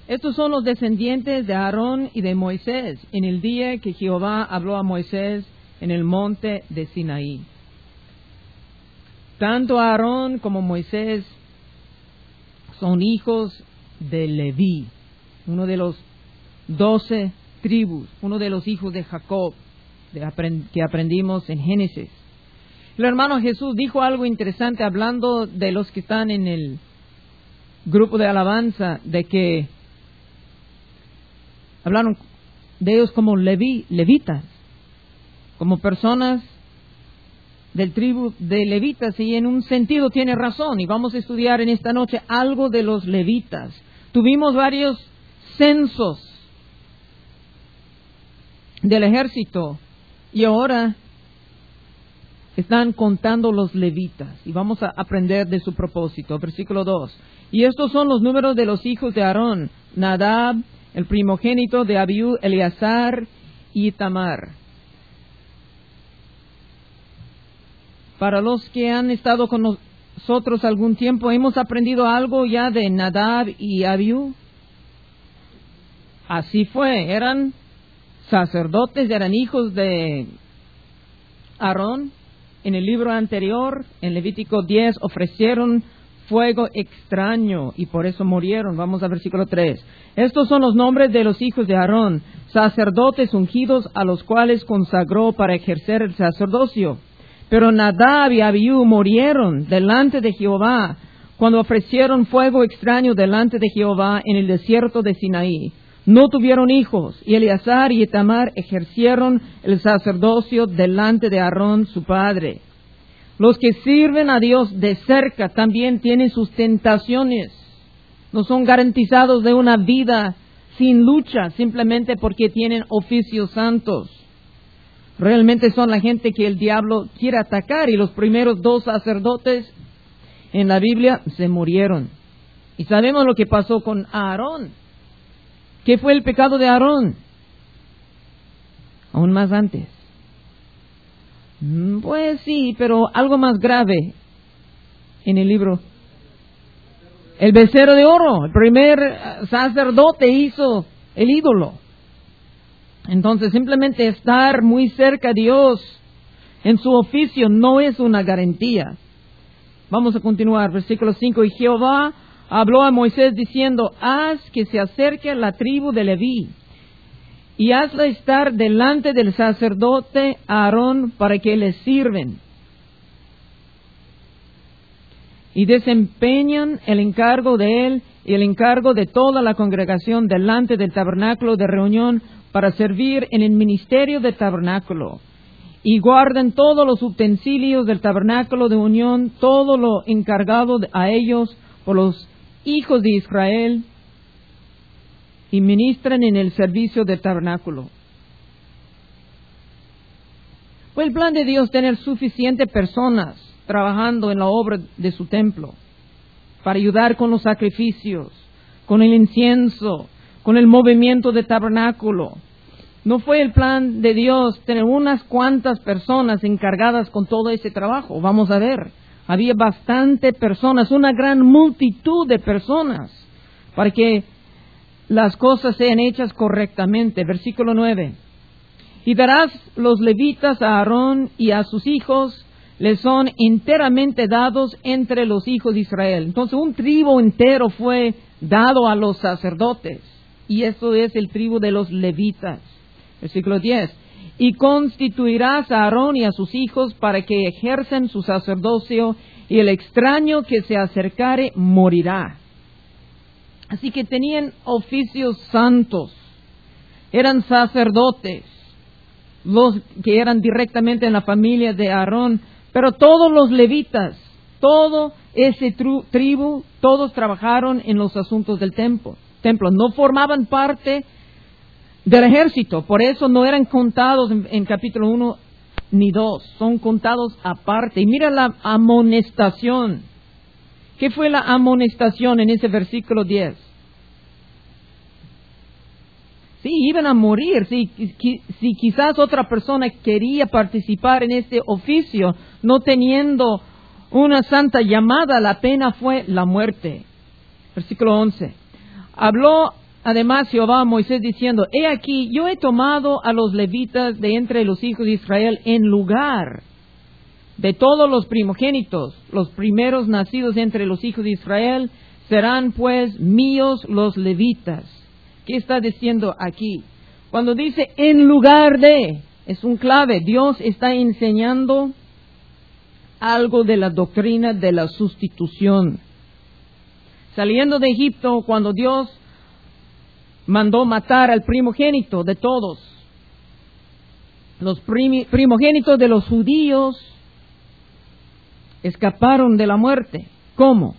Estos son los descendientes de Aarón y de Moisés en el día que Jehová habló a Moisés en el monte de Sinaí. Tanto Aarón como Moisés son hijos de Leví, uno de los 12 tribus, uno de los hijos de Jacob, que aprendimos en Génesis. El hermano Jesús dijo algo interesante hablando de los que están en el grupo de alabanza, de que hablaron de ellos como levitas, como personas del tribu de levitas, y en un sentido tiene razón, y vamos a estudiar en esta noche algo de los levitas. Tuvimos varios censos del ejército y ahora están contando los levitas y vamos a aprender de su propósito. Versículo 2. Y estos son los números de los hijos de Aarón: Nadab, el primogénito, de Abiú, Eleazar y Tamar. Para los que han estado con nosotros algún tiempo, ¿hemos aprendido algo ya de Nadab y Abiú? Así fue, eran sacerdotes, eran hijos de Aarón. En el libro anterior, en Levítico 10, ofrecieron fuego extraño y por eso murieron. Vamos al versículo 3. Estos son los nombres de los hijos de Aarón, sacerdotes ungidos a los cuales consagró para ejercer el sacerdocio. Pero Nadab y Abiú murieron delante de Jehová cuando ofrecieron fuego extraño delante de Jehová en el desierto de Sinaí. No tuvieron hijos, y Eleazar y Tamar ejercieron el sacerdocio delante de Aarón su padre. Los que sirven a Dios de cerca también tienen sus tentaciones. No son garantizados de una vida sin lucha simplemente porque tienen oficios santos. Realmente son la gente que el diablo quiere atacar, y los primeros 2 sacerdotes en la Biblia se murieron. Y sabemos lo que pasó con Aarón. ¿Qué fue el pecado de Aarón? Aún más antes. Pues sí, pero algo más grave en el libro. El becerro de oro. El primer sacerdote hizo el ídolo. Entonces, simplemente estar muy cerca a Dios en su oficio no es una garantía. Vamos a continuar, versículo 5. Y Jehová habló a Moisés diciendo: haz que se acerque a la tribu de Leví, y hazla estar delante del sacerdote Aarón para que le sirven. Y desempeñan el encargo de él y el encargo de toda la congregación delante del tabernáculo de reunión para servir en el ministerio del tabernáculo. Y guarden todos los utensilios del tabernáculo de unión, todo lo encargado a ellos por los hijos de Israel, y ministren en el servicio del tabernáculo. Fue el plan de Dios tener suficientes personas trabajando en la obra de su templo para ayudar con los sacrificios, con el incienso, con el movimiento del tabernáculo. No fue el plan de Dios tener unas cuantas personas encargadas con todo ese trabajo. Vamos a ver, había bastante personas, una gran multitud de personas, para que las cosas sean hechas correctamente. Versículo 9. Y darás los levitas a Aarón y a sus hijos, les son enteramente dados entre los hijos de Israel. Entonces un tribu entero fue dado a los sacerdotes, y esto es el tribu de los levitas. Versículo 10. Y constituirás a Aarón y a sus hijos para que ejerzan su sacerdocio, y el extraño que se acercare morirá. Así que tenían oficios santos, eran sacerdotes, los que eran directamente en la familia de Aarón, pero todos los levitas, todo ese tribu, todos trabajaron en los asuntos del templo. No formaban parte del ejército, por eso no eran contados en capítulo 1 ni 2, son contados aparte. Y mira la amonestación. ¿Qué fue la amonestación en ese versículo 10? Sí, iban a morir. Si quizás otra persona quería participar en este oficio, no teniendo una santa llamada, la pena fue la muerte. Versículo 11. Habló además Jehová a Moisés diciendo, he aquí, yo he tomado a los levitas de entre los hijos de Israel en lugar de todos los primogénitos, los primeros nacidos entre los hijos de Israel, serán pues míos los levitas. ¿Qué está diciendo aquí? Cuando dice en lugar de, es un clave. Dios está enseñando algo de la doctrina de la sustitución. Saliendo de Egipto, cuando Dios mandó matar al primogénito de todos, los primogénitos de los judíos escaparon de la muerte. ¿Cómo?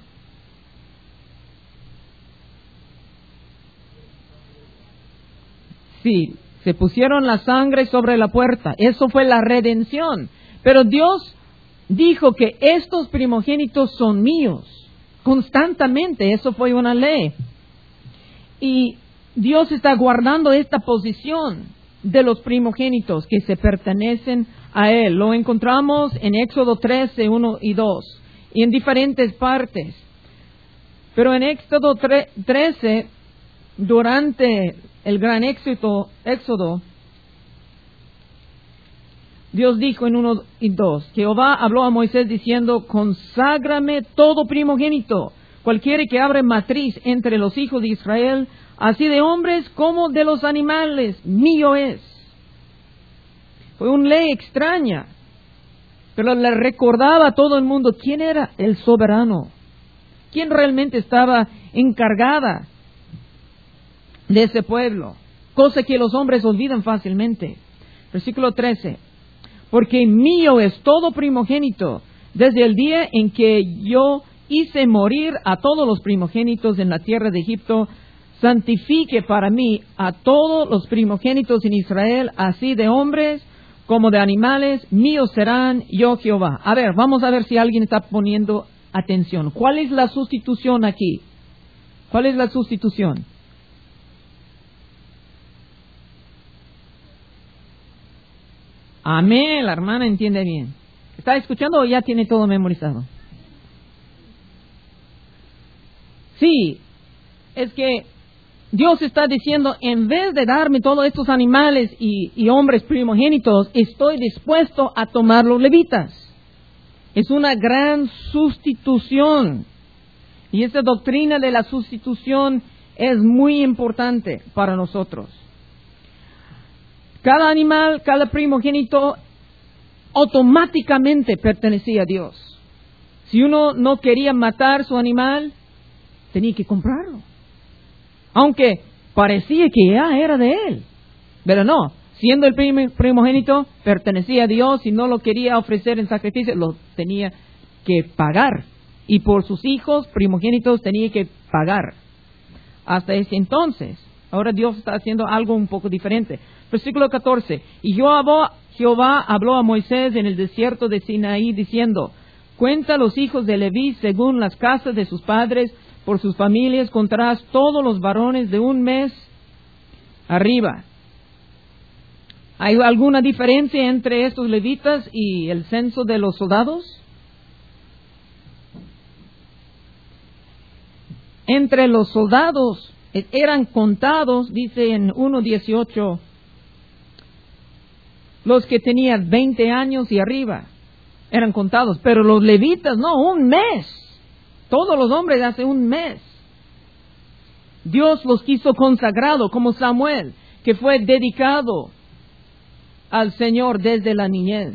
Sí, se pusieron la sangre sobre la puerta. Eso fue la redención. Pero Dios dijo que estos primogénitos son míos. Constantemente, eso fue una ley. Y Dios está guardando esta posición de los primogénitos que se pertenecen a Él. Lo encontramos en Éxodo 13, 1 y 2, y en diferentes partes. Pero en Éxodo 13, durante el gran éxodo, Dios dijo en 1 y 2, Jehová habló a Moisés diciendo, conságrame todo primogénito, cualquiera que abre matriz entre los hijos de Israel, así de hombres como de los animales, mío es. Fue una ley extraña, pero le recordaba a todo el mundo quién era el soberano, quién realmente estaba encargada de ese pueblo, cosa que los hombres olvidan fácilmente. Versículo 13, porque mío es todo primogénito, desde el día en que yo hice morir a todos los primogénitos en la tierra de Egipto, santifique para mí a todos los primogénitos en Israel, así de hombres como de animales, míos serán, yo Jehová. A ver, vamos a ver si alguien está poniendo atención. ¿Cuál es la sustitución aquí? ¿Cuál es la sustitución? Amén, la hermana entiende bien. ¿Está escuchando o ya tiene todo memorizado? Sí, es que Dios está diciendo, en vez de darme todos estos animales y hombres primogénitos, estoy dispuesto a tomar los levitas. Es una gran sustitución. Y esta doctrina de la sustitución es muy importante para nosotros. Cada animal, cada primogénito, automáticamente pertenecía a Dios. Si uno no quería matar su animal, tenía que comprarlo. Aunque parecía que ya era de él. Pero no, siendo el primogénito, pertenecía a Dios y no lo quería ofrecer en sacrificio, lo tenía que pagar. Y por sus hijos primogénitos tenía que pagar. Hasta ese entonces. Ahora Dios está haciendo algo un poco diferente. Versículo 14. Y Jehová habló a Moisés en el desierto de Sinaí diciendo, cuenta los hijos de Leví según las casas de sus padres, por sus familias contarás todos los varones de un mes arriba. ¿Hay alguna diferencia entre estos levitas y el censo de los soldados? Entre los soldados eran contados, dice en 1:18, los que tenían 20 años y arriba eran contados, pero los levitas no, un mes. Todos los hombres hace un mes. Dios los quiso consagrado como Samuel, que fue dedicado al Señor desde la niñez.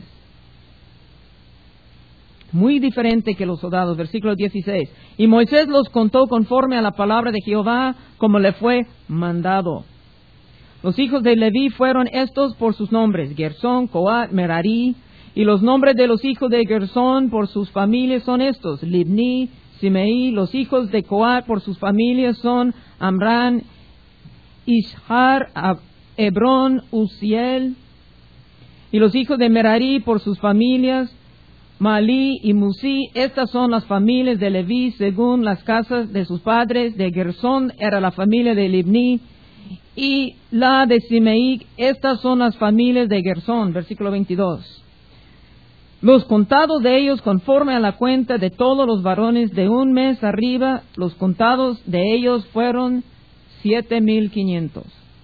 Muy diferente que los soldados. Versículo 16. Y Moisés los contó conforme a la palabra de Jehová, como le fue mandado. Los hijos de Leví fueron estos por sus nombres: Gersón, Coat, Merari. Y los nombres de los hijos de Gersón por sus familias son estos: Libni, Simeí. Los hijos de Coat por sus familias son Amrán, Ishar, Hebrón, Uziel. Y los hijos de Merari por sus familias, Malí y Musí. Estas son las familias de Leví según las casas de sus padres. De Gersón era la familia de Libni y la de Simeí. Estas son las familias de Gersón. Versículo 22. Los contados de ellos conforme a la cuenta de todos los varones de un mes arriba, los contados de ellos fueron 7,500.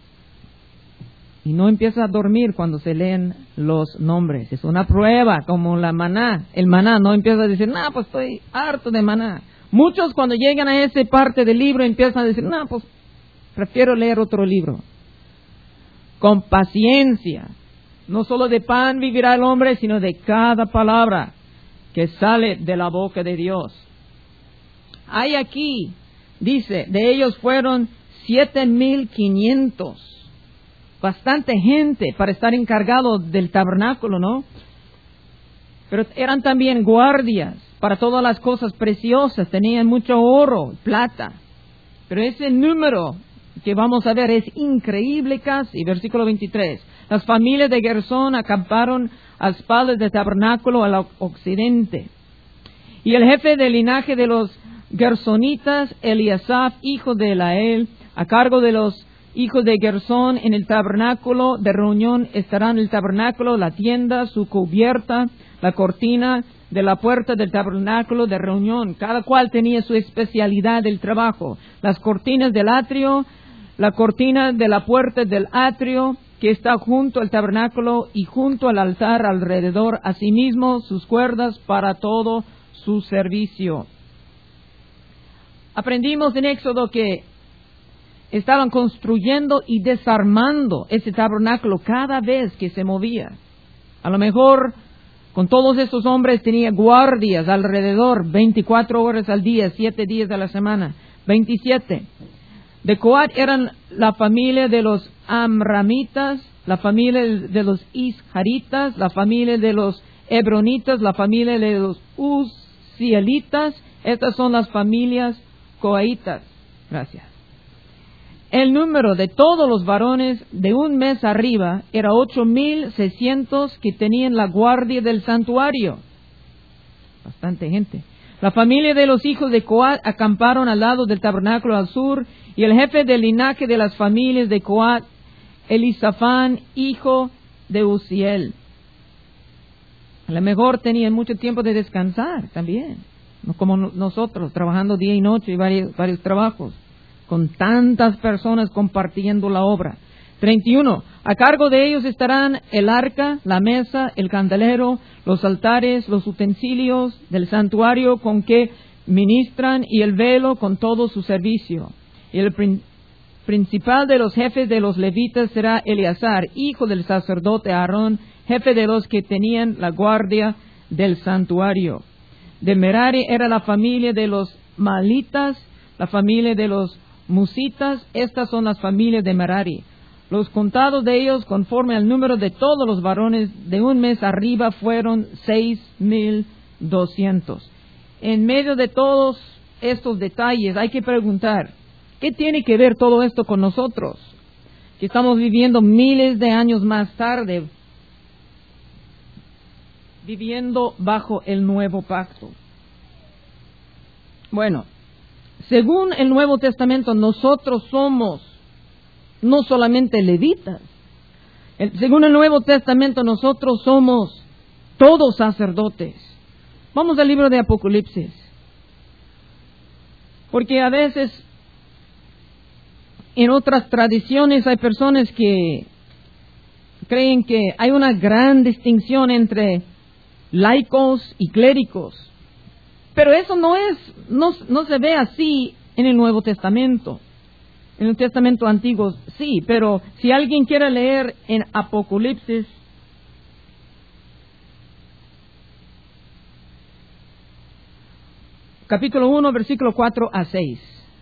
Y no empieza a dormir cuando se leen los nombres. Es una prueba, como la maná. El maná no empieza a decir, pues estoy harto de maná. Muchos cuando llegan a esa parte del libro empiezan a decir, pues prefiero leer otro libro. Con paciencia. No solo de pan vivirá el hombre, sino de cada palabra que sale de la boca de Dios. Hay aquí, dice, de ellos fueron 7,500. Bastante gente para estar encargado del tabernáculo, ¿no? Pero eran también guardias para todas las cosas preciosas. Tenían mucho oro, plata. Pero ese número que vamos a ver es increíble casi. Versículo 23. Las familias de Gersón acamparon a espaldas del tabernáculo al occidente. Y el jefe del linaje de los gersonitas, Eliasaf, hijo de Elael, a cargo de los hijos de Gersón en el tabernáculo de reunión, estarán el tabernáculo, la tienda, su cubierta, la cortina de la puerta del tabernáculo de reunión. Cada cual tenía su especialidad del trabajo. Las cortinas del atrio, la cortina de la puerta del atrio que está junto al tabernáculo y junto al altar alrededor, asimismo sus cuerdas para todo su servicio. Aprendimos en Éxodo que estaban construyendo y desarmando ese tabernáculo cada vez que se movía. A lo mejor con todos esos hombres tenía guardias alrededor, 24 horas al día, 7 días a la semana, 27. De Coat eran la familia de los amramitas, la familia de los isharitas, la familia de los hebronitas, la familia de los uzielitas. Estas son las familias coaitas. Gracias. El número de todos los varones de un mes arriba era 8,600 que tenían la guardia del santuario. Bastante gente. La familia de los hijos de Coat acamparon al lado del tabernáculo al sur, y el jefe del linaje de las familias de Coat, Elisafán, hijo de Uziel. A lo mejor tenían mucho tiempo de descansar también, no como nosotros, trabajando día y noche y varios trabajos, con tantas personas compartiendo la obra. 31. A cargo de ellos estarán el arca, la mesa, el candelero, los altares, los utensilios del santuario con que ministran y el velo con todo su servicio. Y el principal de los jefes de los levitas será Eleazar, hijo del sacerdote Aarón, jefe de los que tenían la guardia del santuario. De Merari era la familia de los malitas, la familia de los musitas. Estas son las familias de Merari. Los contados de ellos, conforme al número de todos los varones de un mes arriba, fueron 6,200. En medio de todos estos detalles hay que preguntar, ¿qué tiene que ver todo esto con nosotros? Que estamos viviendo miles de años más tarde, viviendo bajo el nuevo pacto. Bueno, según el Nuevo Testamento, nosotros somos no solamente levitas. Según el Nuevo Testamento, nosotros somos todos sacerdotes. Vamos al libro de Apocalipsis. Porque a veces en otras tradiciones hay personas que creen que hay una gran distinción entre laicos y clérigos. Pero eso no se ve así en el Nuevo Testamento. En el Testamento Antiguo sí, pero si alguien quiere leer en Apocalipsis, capítulo 1, versículo 4 a 6.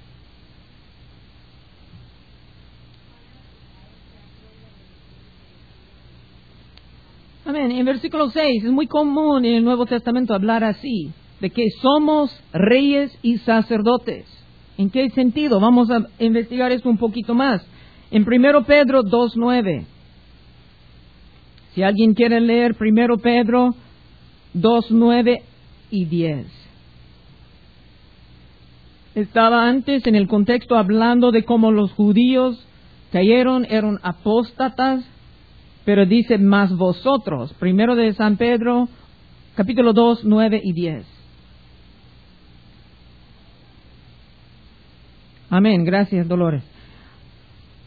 Amén. En versículo 6 es muy común en el Nuevo Testamento hablar así, de que somos reyes y sacerdotes. ¿En qué sentido? Vamos a investigar esto un poquito más. En 1 Pedro 2:9. Si alguien quiere leer 1 Pedro 2:9 y 10. Estaba antes en el contexto hablando de cómo los judíos cayeron, eran apóstatas, pero dice más vosotros. 1 de San Pedro, capítulo 2, 9 y 10. Amén, gracias Dolores.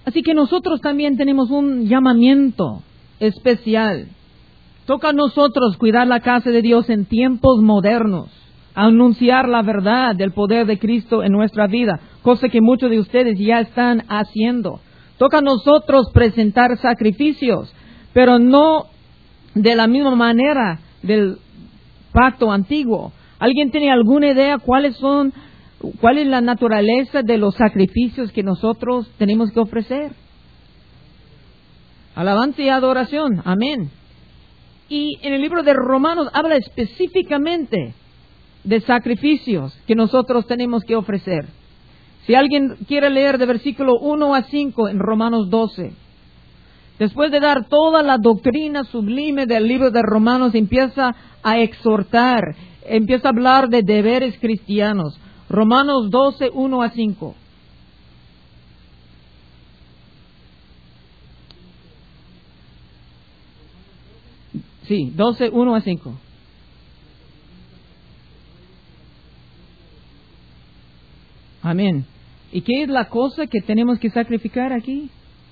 Así que nosotros también tenemos un llamamiento especial. Toca a nosotros cuidar la casa de Dios en tiempos modernos, anunciar la verdad del poder de Cristo en nuestra vida, cosa que muchos de ustedes ya están haciendo. Toca a nosotros presentar sacrificios, pero no de la misma manera del pacto antiguo. ¿Alguien tiene alguna idea cuál es la naturaleza de los sacrificios que nosotros tenemos que ofrecer? Alabanza y adoración. Amén. Y en el libro de Romanos habla específicamente de sacrificios que nosotros tenemos que ofrecer. Si alguien quiere leer de versículo 1 a 5 en Romanos 12, después de dar toda la doctrina sublime del libro de Romanos, empieza a exhortar, empieza a hablar de deberes cristianos. Romanos 12, 1 a 5. Sí, 12, 1 a 5. Amén. ¿Y qué es la cosa que tenemos que sacrificar aquí?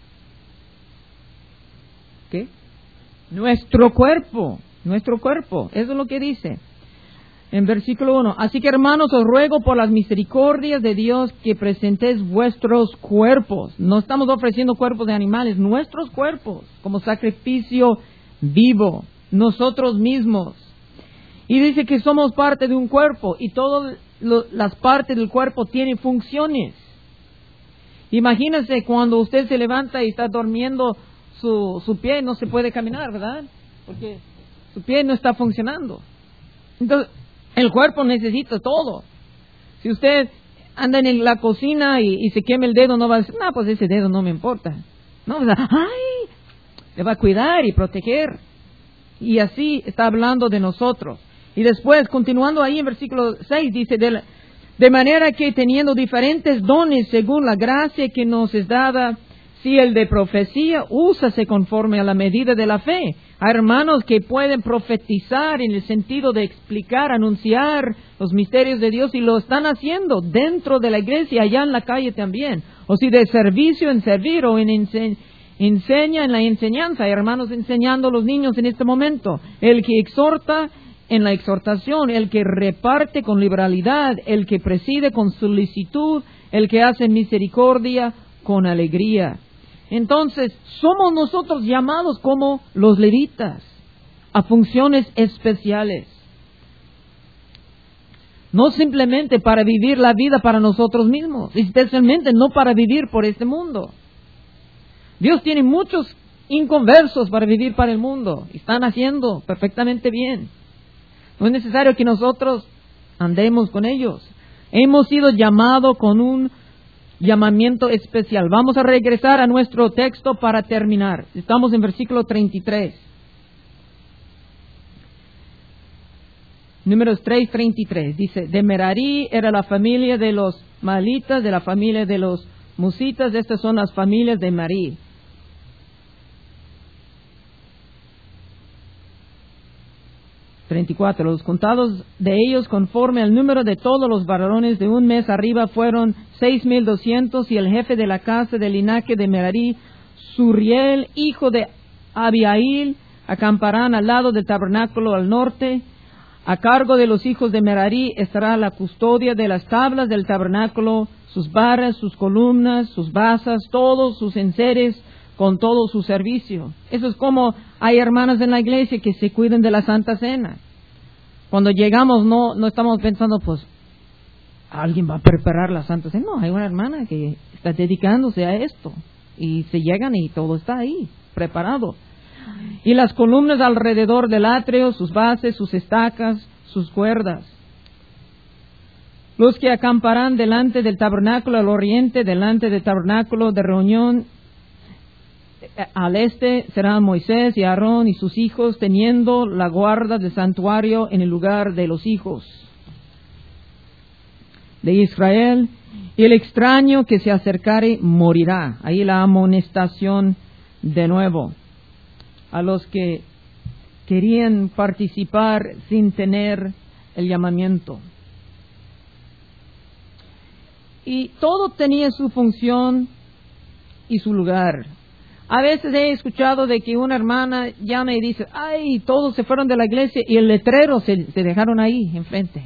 ¿Qué? Nuestro cuerpo. Eso es lo que dice en versículo 1. Así que, hermanos, os ruego por las misericordias de Dios que presentéis vuestros cuerpos. No estamos ofreciendo cuerpos de animales, nuestros cuerpos como sacrificio vivo, nosotros mismos. Y dice que somos parte de un cuerpo y todas las partes del cuerpo tienen funciones. Imagínense cuando usted se levanta y está durmiendo, su pie no se puede caminar, ¿verdad? Porque su pie no está funcionando. Entonces, el cuerpo necesita todo. Si usted anda en la cocina y se quema el dedo, no va a decir, no, pues ese dedo no me importa. No, o sea, ¡ay! Le va a cuidar y proteger. Y así está hablando de nosotros. Y después, continuando ahí en versículo 6, dice, de manera que teniendo diferentes dones según la gracia que nos es dada, si el de profecía, úsase conforme a la medida de la fe. Hay hermanos que pueden profetizar en el sentido de explicar, anunciar los misterios de Dios y lo están haciendo dentro de la iglesia, allá en la calle también. O si de servicio en servir o enseña en la enseñanza. Hay hermanos enseñando a los niños en este momento. El que exhorta en la exhortación, el que reparte con liberalidad, el que preside con solicitud, el que hace misericordia con alegría. Entonces, somos nosotros llamados como los levitas a funciones especiales. No simplemente para vivir la vida para nosotros mismos, especialmente no para vivir por este mundo. Dios tiene muchos inconversos para vivir para el mundo. Están haciendo perfectamente bien. No es necesario que nosotros andemos con ellos. Hemos sido llamados con un llamamiento especial. Vamos a regresar a nuestro texto para terminar. Estamos en versículo 33. Números 3:33. Dice, de Merari era la familia de los Malitas, de la familia de los Musitas. Estas son las familias de Merari. 34. Los contados de ellos conforme al número de todos los varones de un mes arriba fueron 6,200, y el jefe de la casa del linaje de Merari, Suriel, hijo de Abiail, acamparán al lado del tabernáculo al norte. A cargo de los hijos de Merari estará la custodia de las tablas del tabernáculo, sus barras, sus columnas, sus basas, todos sus enseres, con todo su servicio. Eso es como hay hermanas en la iglesia que se cuidan de la Santa Cena. Cuando llegamos no estamos pensando, pues, alguien va a preparar la Santa Cena. No, hay una hermana que está dedicándose a esto. Y se llegan y todo está ahí, preparado. Y las columnas alrededor del atrio, sus bases, sus estacas, sus cuerdas. Los que acamparán delante del tabernáculo al oriente, delante del tabernáculo de reunión, al este serán Moisés y Aarón y sus hijos, teniendo la guarda del santuario en el lugar de los hijos de Israel. Y el extraño que se acercare morirá. Ahí la amonestación de nuevo a los que querían participar sin tener el llamamiento. Y todo tenía su función y su lugar. A veces he escuchado de que una hermana llama y dice, ay, todos se fueron de la iglesia y el letrero se dejaron ahí enfrente.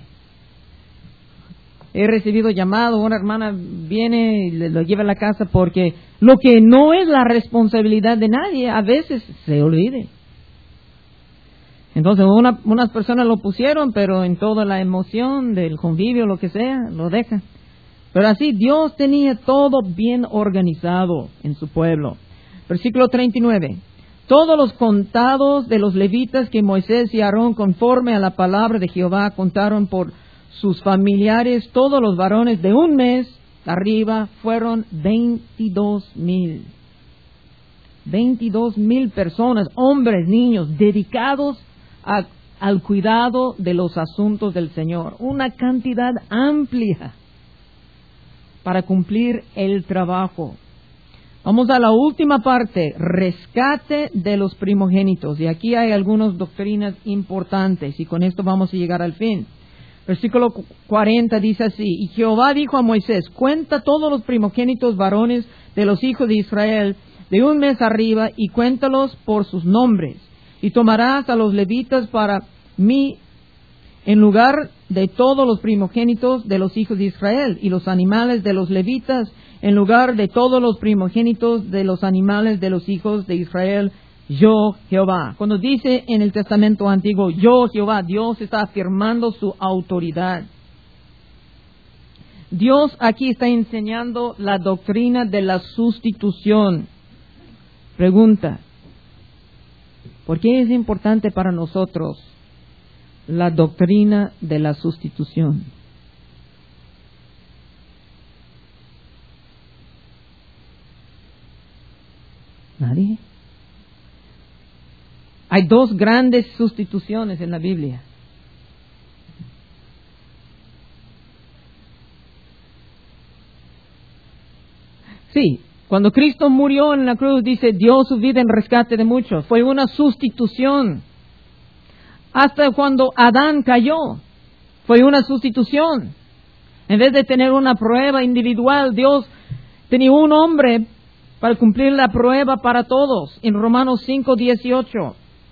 He recibido llamado, una hermana viene y lo lleva a la casa porque lo que no es la responsabilidad de nadie, a veces se olvide. Entonces unas personas lo pusieron, pero en toda la emoción del convivio, lo que sea, lo dejan. Pero así Dios tenía todo bien organizado en su pueblo. Versículo 39. Todos los contados de los levitas que Moisés y Aarón, conforme a la palabra de Jehová, contaron por sus familiares, todos los varones de un mes arriba, fueron 22,000. 22,000 personas, hombres, niños, dedicados al cuidado de los asuntos del Señor. Una cantidad amplia para cumplir el trabajo. Vamos a la última parte, rescate de los primogénitos. Y aquí hay algunas doctrinas importantes y con esto vamos a llegar al fin. Versículo 40 dice así, y Jehová dijo a Moisés, cuenta todos los primogénitos varones de los hijos de Israel de un mes arriba y cuéntalos por sus nombres. Y tomarás a los levitas para mí en lugar de todos los primogénitos de los hijos de Israel, y los animales de los levitas en lugar de todos los primogénitos de los animales de los hijos de Israel, yo Jehová. Cuando dice en el Testamento Antiguo, yo Jehová, Dios está afirmando su autoridad. Dios aquí está enseñando la doctrina de la sustitución. Pregunta, ¿por qué es importante para nosotros la doctrina de la sustitución? ¿Nadie? Hay dos grandes sustituciones en la Biblia. Sí, cuando Cristo murió en la cruz, dice, dio su vida en rescate de muchos. Fue una sustitución. Hasta cuando Adán cayó, fue una sustitución. En vez de tener una prueba individual, Dios tenía un hombre para cumplir la prueba para todos. En Romanos 5:18.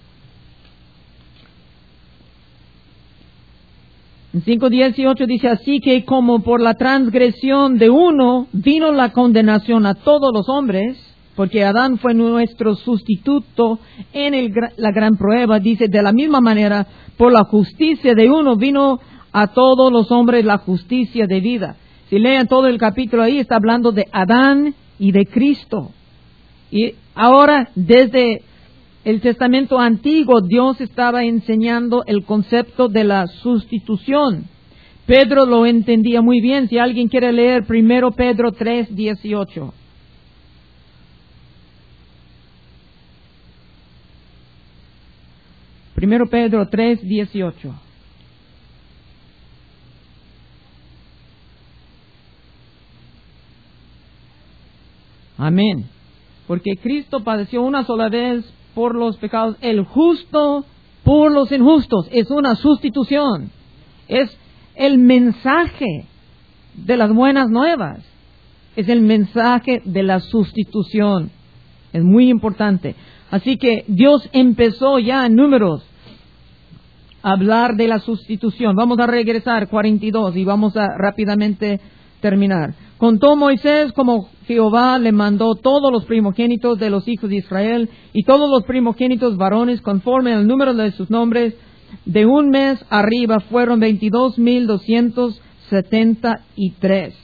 En 5:18 dice, así que como por la transgresión de uno vino la condenación a todos los hombres, porque Adán fue nuestro sustituto en la gran prueba, dice, de la misma manera, por la justicia de uno vino a todos los hombres la justicia de vida. Si leen todo el capítulo ahí, está hablando de Adán y de Cristo. Y ahora, desde el Testamento Antiguo, Dios estaba enseñando el concepto de la sustitución. Pedro lo entendía muy bien. Si alguien quiere leer 1 Pedro 3:18. Primero Pedro 3:18. Amén. Porque Cristo padeció una sola vez por los pecados, el justo por los injustos. Es una sustitución. Es el mensaje de las buenas nuevas. Es el mensaje de la sustitución. Es muy importante. Así que Dios empezó ya en Números a hablar de la sustitución. Vamos a regresar 42 y vamos a rápidamente terminar. Contó Moisés como Jehová le mandó todos los primogénitos de los hijos de Israel y todos los primogénitos varones conforme al número de sus nombres de un mes arriba fueron 22,273.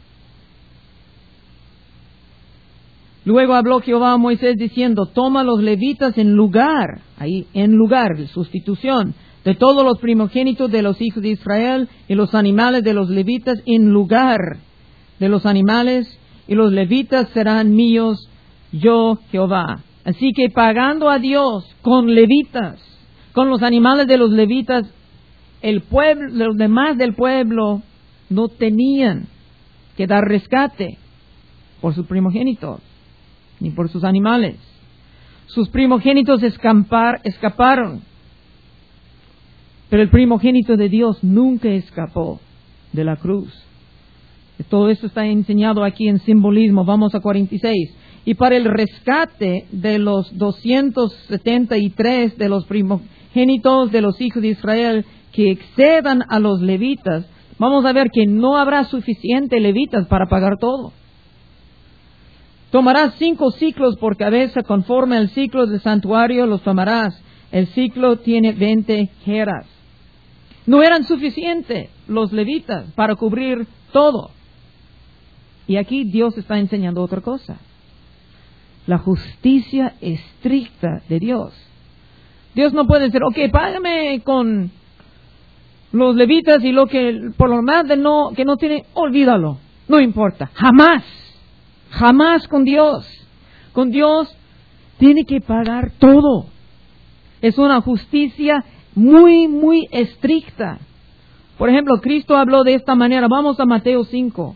Luego habló Jehová a Moisés diciendo, toma los levitas en lugar, sustitución, de todos los primogénitos de los hijos de Israel y los animales de los levitas en lugar de los animales, y los levitas serán míos, yo Jehová. Así que pagando a Dios con levitas, con los animales de los levitas, el pueblo, los demás del pueblo no tenían que dar rescate por sus primogénitos, ni por sus animales. Sus primogénitos escaparon, pero el primogénito de Dios nunca escapó de la cruz. Todo esto está enseñado aquí en simbolismo. Vamos a 46. y para el rescate de los 273 de los primogénitos de los hijos de Israel que excedan a los levitas, vamos a ver que no habrá suficiente levitas para pagar todo. Tomarás 5 ciclos por cabeza, conforme al ciclo del santuario los tomarás. El ciclo tiene 20 geras. No eran suficientes los levitas para cubrir todo. Y aquí Dios está enseñando otra cosa. La justicia estricta de Dios. Dios no puede decir, ok, págame con los levitas y lo que por lo más de que no tiene, olvídalo. No importa. Jamás. Jamás con Dios. Con Dios tiene que pagar todo. Es una justicia muy, muy estricta. Por ejemplo, Cristo habló de esta manera. Vamos a Mateo 5.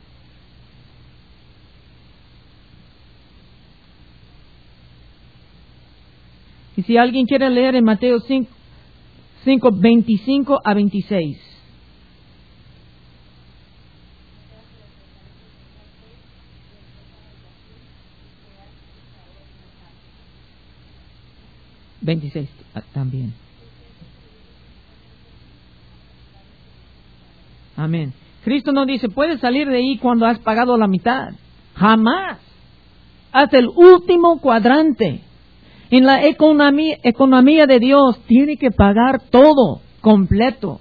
Y si alguien quiere leer en Mateo 5, 25 a 26. También. Amén. Cristo no dice, puedes salir de ahí cuando has pagado la mitad. Jamás. Hasta el último cuadrante. En la economía de Dios tiene que pagar todo, completo.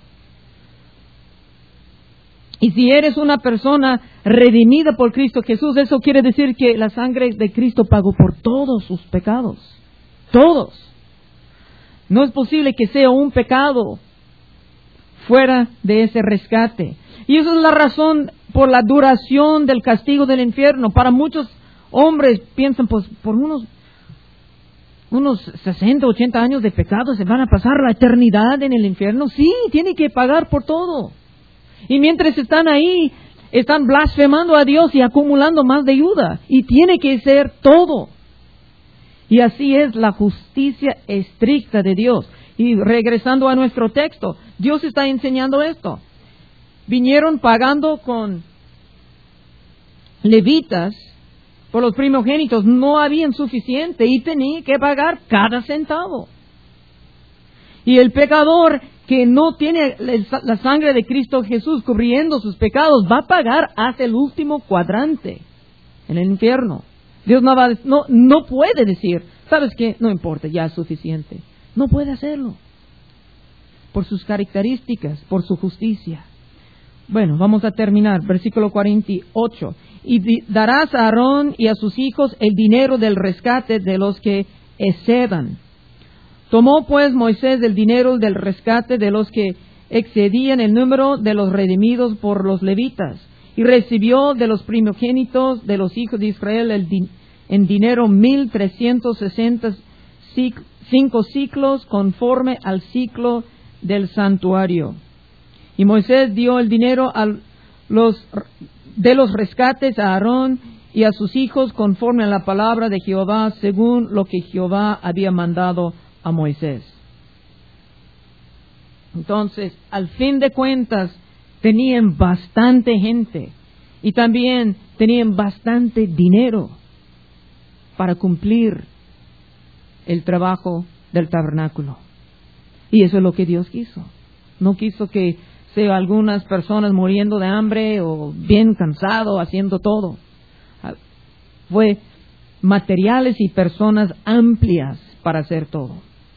Y si eres una persona redimida por Cristo Jesús, eso quiere decir que la sangre de Cristo pagó por todos sus pecados. Todos. No es posible que sea un pecado fuera de ese rescate. Y esa es la razón por la duración del castigo del infierno. Para muchos hombres piensan, pues por unos 60, 80 años de pecado se van a pasar la eternidad en el infierno. Sí, tiene que pagar por todo. Y mientras están ahí, están blasfemando a Dios y acumulando más deuda. Y tiene que ser todo. Y así es la justicia estricta de Dios. Y regresando a nuestro texto, Dios está enseñando esto. Vinieron pagando con levitas por los primogénitos, no habían suficiente y tenía que pagar cada centavo. Y el pecador que no tiene la sangre de Cristo Jesús cubriendo sus pecados va a pagar hasta el último cuadrante en el infierno. Dios no puede decir, ¿sabes qué? No importa, ya es suficiente. No puede hacerlo. Por sus características, por su justicia. Bueno, vamos a terminar. Versículo 48. Y darás a Aarón y a sus hijos el dinero del rescate de los que excedan. Tomó pues Moisés el dinero del rescate de los que excedían el número de los redimidos por los levitas, y recibió de los primogénitos de los hijos de Israel en dinero 1,365 ciclos, conforme al ciclo del santuario. Y Moisés dio el dinero de los rescates a Aarón y a sus hijos, conforme a la palabra de Jehová, según lo que Jehová había mandado a Moisés. Entonces, al fin de cuentas, tenían bastante gente y también tenían bastante dinero para cumplir el trabajo del tabernáculo. Y eso es lo que Dios quiso. No quiso que sea algunas personas muriendo de hambre o bien cansado haciendo todo. Fue materiales y personas amplias para hacer todo.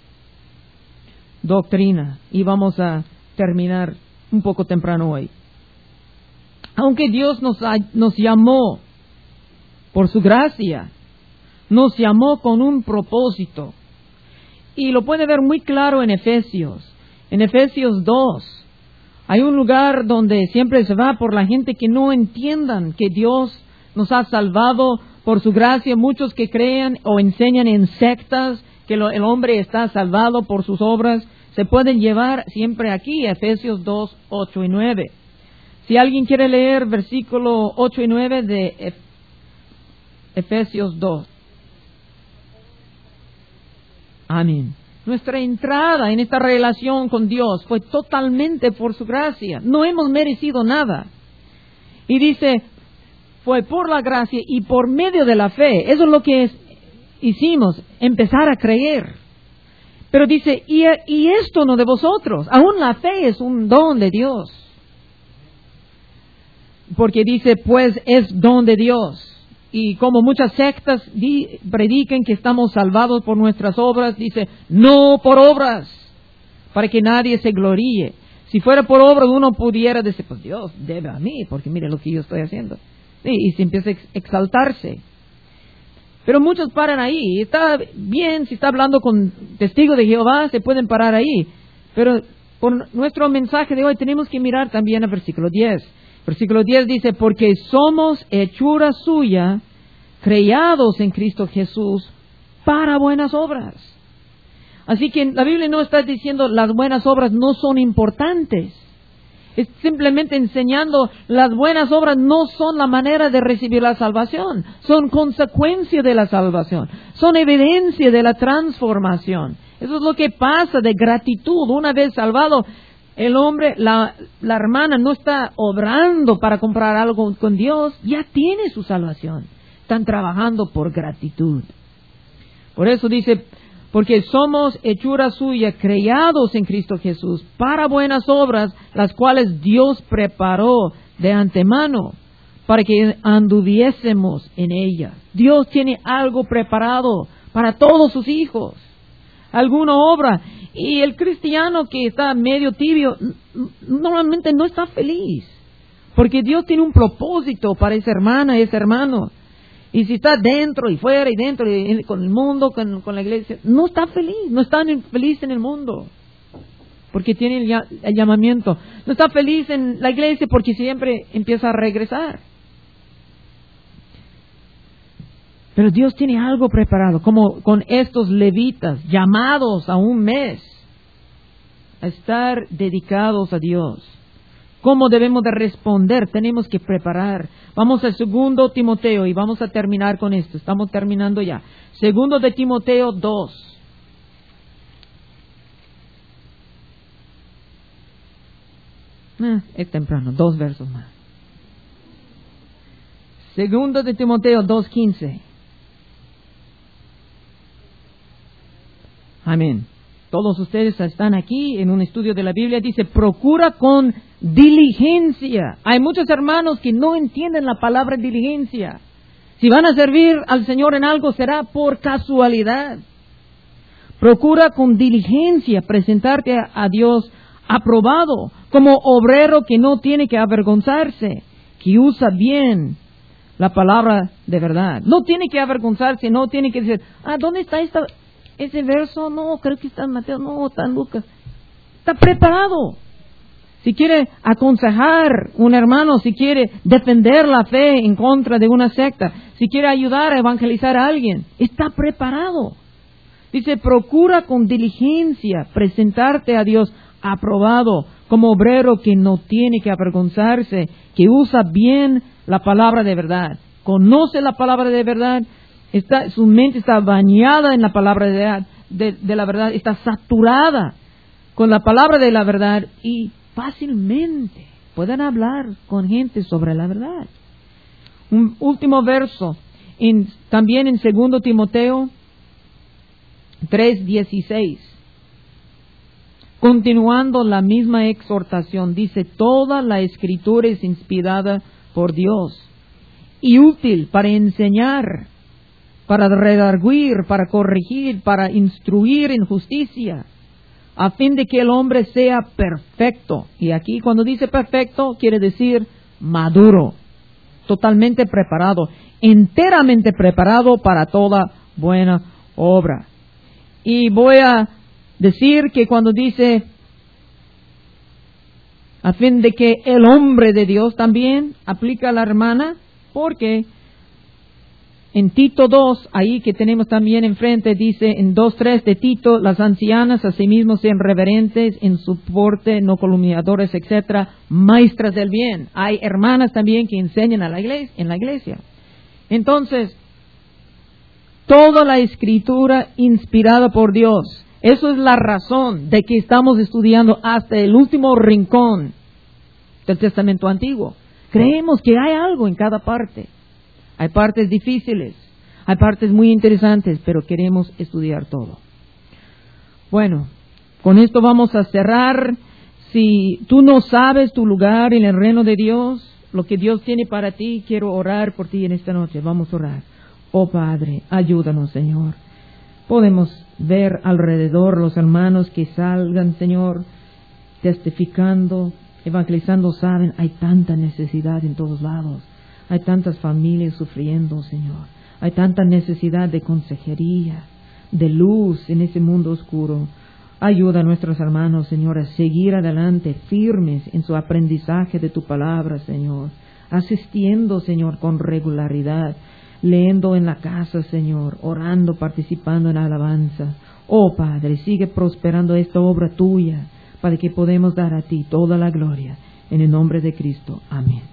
Doctrina. Y vamos a terminar un poco temprano hoy. Aunque Dios nos llamó por su gracia, nos llamó con un propósito. Y lo puede ver muy claro en Efesios. En Efesios 2. Hay un lugar donde siempre se va por la gente que no entiendan que Dios nos ha salvado por su gracia. Muchos que crean o enseñan en sectas que el hombre está salvado por sus obras, se pueden llevar siempre aquí, Efesios 2, 8 y 9. Si alguien quiere leer versículo 8 y 9 de Efesios 2. Amén. Nuestra entrada en esta relación con Dios fue totalmente por su gracia. No hemos merecido nada. Y dice, fue por la gracia y por medio de la fe. Eso es lo que hicimos, empezar a creer. Pero dice, y esto no de vosotros. Aún la fe es un don de Dios. Porque dice, pues es don de Dios. Y como muchas sectas predican que estamos salvados por nuestras obras, dice, no por obras, para que nadie se gloríe. Si fuera por obras, uno pudiera decir, pues Dios debe a mí, porque mire lo que yo estoy haciendo. Sí, y se empieza a exaltarse. Pero muchos paran ahí. Está bien, si está hablando con testigos de Jehová, se pueden parar ahí. Pero por nuestro mensaje de hoy tenemos que mirar también al versículo 10. Versículo 10 dice, porque somos hechura suya, creados en Cristo Jesús, para buenas obras. Así que la Biblia no está diciendo las buenas obras no son importantes. Es simplemente enseñando las buenas obras no son la manera de recibir la salvación. Son consecuencia de la salvación. Son evidencia de la transformación. Eso es lo que pasa de gratitud. Una vez salvado, el hombre, la hermana no está obrando para comprar algo con Dios. Ya tiene su salvación. Están trabajando por gratitud. Por eso dice, porque somos hechura suya, creados en Cristo Jesús, para buenas obras, las cuales Dios preparó de antemano, para que anduviésemos en ellas. Dios tiene algo preparado para todos sus hijos, alguna obra. Y el cristiano que está medio tibio, normalmente no está feliz, porque Dios tiene un propósito para esa hermana, ese hermano. Y si está dentro y fuera y dentro y con el mundo, con la iglesia, no está feliz, no está feliz en el mundo, porque tiene el llamamiento. No está feliz en la iglesia porque siempre empieza a regresar. Pero Dios tiene algo preparado, como con estos levitas, llamados a un mes, a estar dedicados a Dios. ¿Cómo debemos de responder? Tenemos que preparar. Vamos al 2 Timoteo y vamos a terminar con esto. Estamos terminando ya. 2 de Timoteo 2. Es temprano, 2 versos más. 2 de Timoteo 2:15. Amén. Todos ustedes están aquí en un estudio de la Biblia. Dice, procura con diligencia. Hay muchos hermanos que no entienden la palabra diligencia. Si van a servir al Señor en algo, será por casualidad. Procura con diligencia presentarte a Dios aprobado, como obrero que no tiene que avergonzarse, que usa bien la palabra de verdad. No tiene que avergonzarse, no tiene que decir, ¿dónde está ese verso? No, creo que está en Mateo, no, está en Lucas. Está preparado. Si quiere aconsejar un hermano, si quiere defender la fe en contra de una secta, si quiere ayudar a evangelizar a alguien, está preparado. Dice, procura con diligencia presentarte a Dios aprobado, como obrero que no tiene que avergonzarse, que usa bien la palabra de verdad. Conoce la palabra de verdad, su mente está bañada en la palabra de la verdad, está saturada con la palabra de la verdad y fácilmente pueden hablar con gente sobre la verdad. Un último verso, también en 2 Timoteo 3:16. Continuando la misma exhortación, dice, toda la Escritura es inspirada por Dios y útil para enseñar, para redarguir, para corregir, para instruir en justicia, a fin de que el hombre sea perfecto. Y aquí cuando dice perfecto, quiere decir maduro, totalmente preparado, enteramente preparado para toda buena obra. Y voy a decir que cuando dice a fin de que el hombre de Dios, también aplica a la hermana, porque en Tito 2, ahí que tenemos también enfrente, dice en 2:3 de Tito, las ancianas asimismo sean reverentes en su porte, no calumniadoras, etcétera, maestras del bien. Hay hermanas también que enseñan en la iglesia. Entonces, toda la Escritura inspirada por Dios. Eso es la razón de que estamos estudiando hasta el último rincón del Testamento Antiguo. Creemos que hay algo en cada parte. Hay partes difíciles, hay partes muy interesantes, pero queremos estudiar todo. Bueno, con esto vamos a cerrar. Si tú no sabes tu lugar en el reino de Dios, lo que Dios tiene para ti, quiero orar por ti en esta noche. Vamos a orar. Oh Padre, ayúdanos, Señor. Podemos ver alrededor los hermanos que salgan, Señor, testificando, evangelizando, saben, hay tanta necesidad en todos lados. Hay tantas familias sufriendo, Señor. Hay tanta necesidad de consejería, de luz en ese mundo oscuro. Ayuda a nuestros hermanos, Señor, a seguir adelante, firmes en su aprendizaje de tu palabra, Señor. Asistiendo, Señor, con regularidad. Leyendo en la casa, Señor. Orando, participando en alabanza. Oh, Padre, sigue prosperando esta obra tuya, para que podamos dar a ti toda la gloria. En el nombre de Cristo. Amén.